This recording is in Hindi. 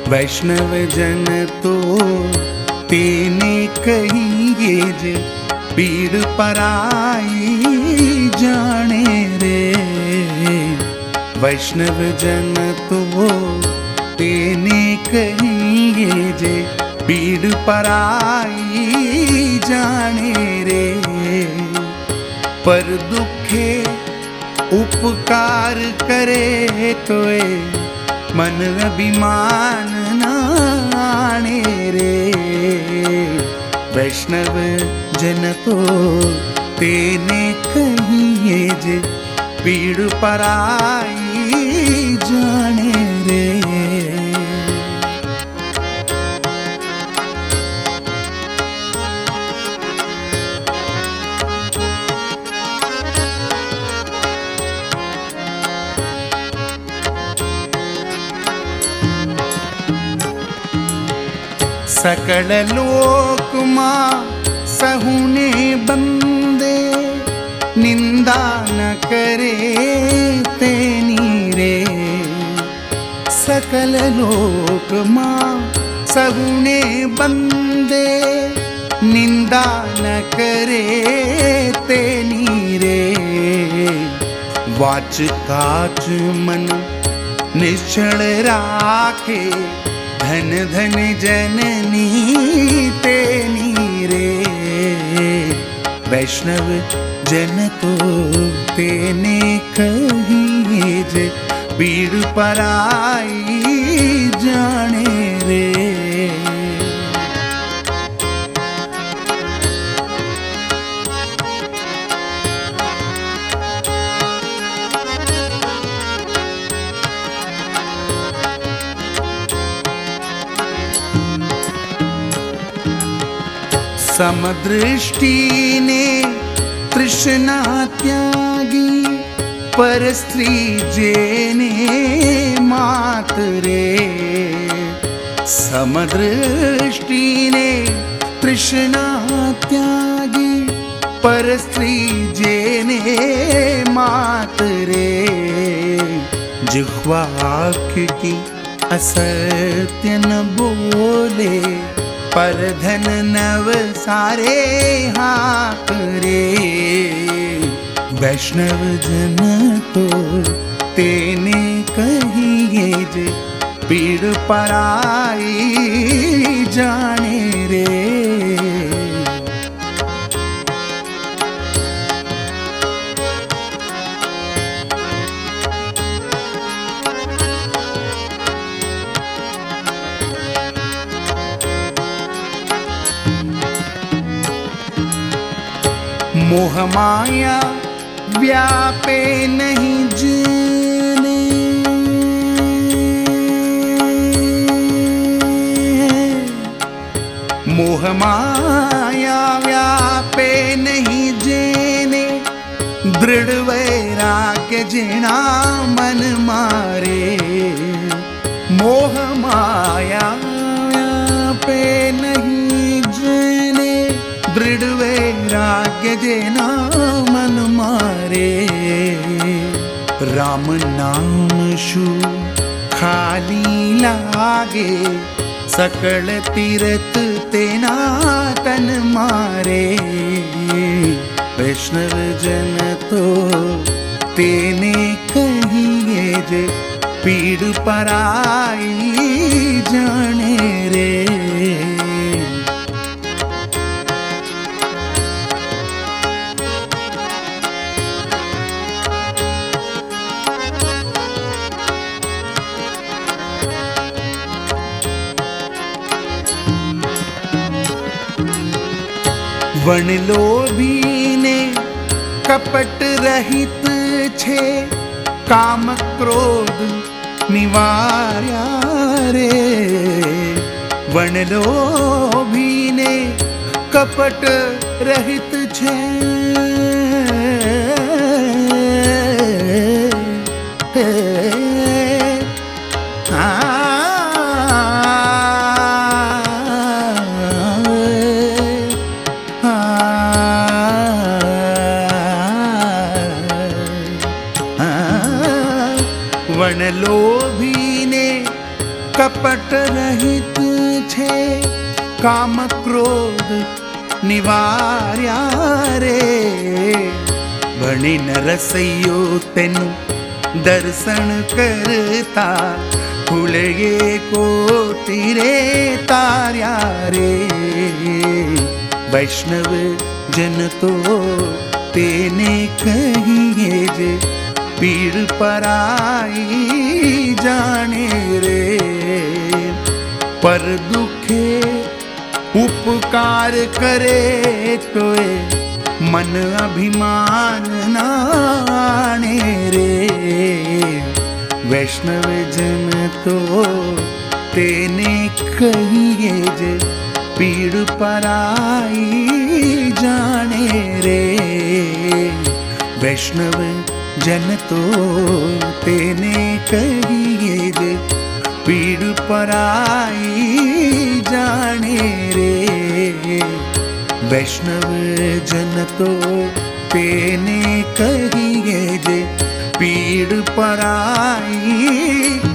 वैष्णव जन तो तेने कहिए जे पीड़ पराई जाने रे। वैष्णव जन तो तेने कहिए जे पीड़ पराई जाने रे। पर दुखे उपकार करे तोए मन अभिमान न आने रे। वैष्णव जन तो तेने कहिए जे पीड़ पराई जाने रे। सकल लोक मां सहुने बंदे निंदा न करे तेनी रे। सकल लोक मां सहुने बंदे निंदा न करे तेनी रे। वाच काच मन निश्चल राखे धन धन जननी तेनी रे। वैष्णव जन तो तेने कहिए जे पीड़ पराई जाने रे। समदृष्टि ने तृष्णा त्यागी पर स्त्री जेने मात रे। समदृष्टि ने तृष्णा त्यागी पर स्त्री जेने मात रे। जिह्वा की असत्य न बोले पर धन नव सारे हाथ रे। वैष्णव जन तो तेने कहिए जे पीड़ पराई जाने रे। मोह माया व्यापे नहीं जिने मोह माया व्यापे नहीं जेने दृढ़ वैराग्य जिना मन मारे। मोह माया व्यापे नहीं जेने दृढ़ वैराग्य जेना मन मारे। राम नाम शु खाली लागे सकल तीरथ तेना तन मारे। वैष्णव जन तो तेने कहिए जे पीड़ पराई जाने रे। वण लोभी ने कपट रहित छे काम क्रोध निवार्या रे। वण लोभी ने कपट रहित छे वण लोभी ने कपट रहित छे काम क्रोध निवार्या रे। भणी न रसैयो तेनु दर्शन करता खुले कोटि रे तार्या रे। वैष्णव जन तो तेने कहिए जे पीड़ पराई जाने रे। पर दुखे उपकार करे तोए मन अभिमान नाने रे। वैष्णव जन तो तेने कहिए जे पीड़ पराई जाने रे। वैष्णव जन तो तेने कहिए जे पीड़ पराई जाने रे। वैष्णव जन तो तेने कहिए जे पीड़ पराई